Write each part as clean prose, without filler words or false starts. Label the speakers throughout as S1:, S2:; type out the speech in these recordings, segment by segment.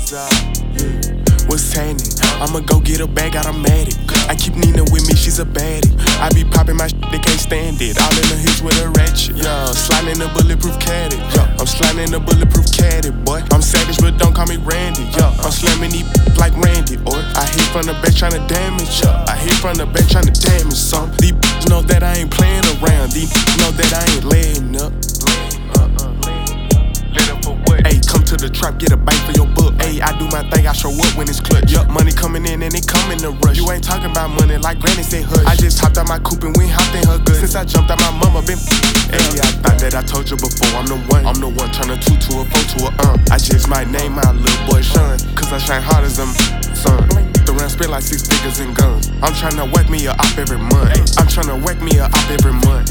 S1: What's happening? I'ma go get a bag, automatic. I keep Nina with me, she's a baddie. I be popping my shit, they can't stand it. All in the hills with a ratchet. Yeah, sliding in a bulletproof caddy. Yeah, I'm sliding in a bulletproof caddy, boy. I'm savage, but don't call me Randy. Yeah, I'm slamming these like Randy. Or I hit from the back trying to damage. Yeah, I hit from the back trying to damage some. These know that I ain't playing around. These know that I ain't laying up. Ayy, come to the trap, get a bite for your book. Ayy, I do my thing, I show up when it's clutch. Yup, money coming in and it come in a rush. You ain't talking about money like granny said hush. I just hopped out my coupe and we hopped in her good. Since I jumped out my mama been ayy, I thought that I told you before. I'm the one, turn a 2 to a 4 to a I just might name my little boy Sean, cause I shine hard as them son. The round spit like 6 figures in guns. I'm tryna whack me a op every month. I'm tryna whack me a op every month.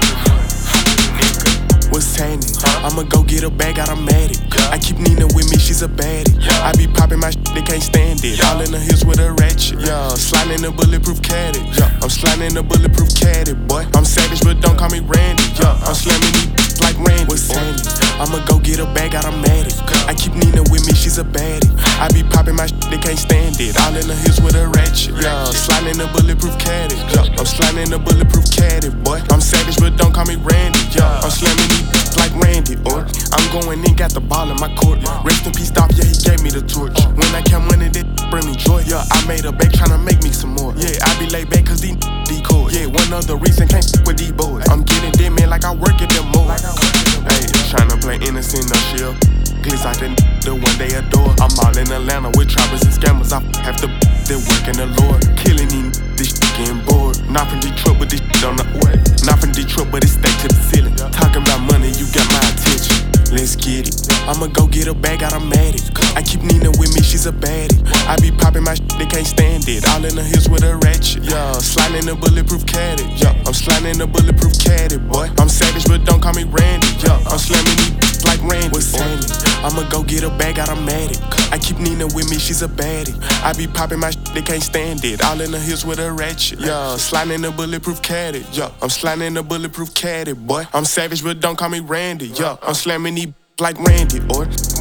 S1: What's happening? I'ma go get a bag, automatic. I keep Nina with me, she's a baddie. I be popping my shit, they can't stand it. All in the hills with a ratchet. Yeah, sliding in a bulletproof caddy. Yeah, I'm sliding in a bulletproof caddy, boy. I'm savage, but don't call me Randy. Yeah, I'm slamming these like Randy. What's happening? I'ma go get a bag, automatic. I keep Nina with me, she's a baddie. I be popping my shit, they can't stand it. All in the hills with a ratchet. Yeah, sliding in a bulletproof caddy. Yeah, I'm sliding in a bulletproof caddy, boy. I'm savage, but don't call me Randy. Yeah, I'm slamming these like Randy, or I'm going in, got the ball in my court. Rest in peace, Dolph, yeah, he gave me the torch. When I count money, that bring me joy. Yeah, I made a bake, tryna make me some more. Yeah, I be laid back cause these decoys. Yeah, one other reason can't f with these boys. I'm getting dead, man, like I work at them more. Hey, tryna play innocent, no shield. Glitz like the one they adore. I'm all in Atlanta with trappers and scammers. I have to they work in the Lord. Killing these, this shit getting bored. Not from Detroit, but this shit on the way. Not from Detroit, but it's stacked to the ceiling. Talking about money, you got my attention. Let's get it. I'ma go get a bag, automatic. I keep Nina with me, she's a baddie. I be popping my shit, they can't stand it. All in the hills with a ratchet. Yeah, sliding in a bulletproof caddy. Yeah, I'm sliding in a bulletproof caddy, boy. I'm savage, but don't call me Randy. Yeah, I'm slamming these like Randy. What's happening? I'ma go get a bag, automatic. I keep Nina with me, she's a baddie. I be popping my shit, they can't stand it. All in the hills with a ratchet. Yeah, sliding in a bulletproof caddy. Yeah, I'm sliding in a bulletproof caddy, boy. I'm savage, but don't call me Randy. Yeah, I'm slamming these like Randy, or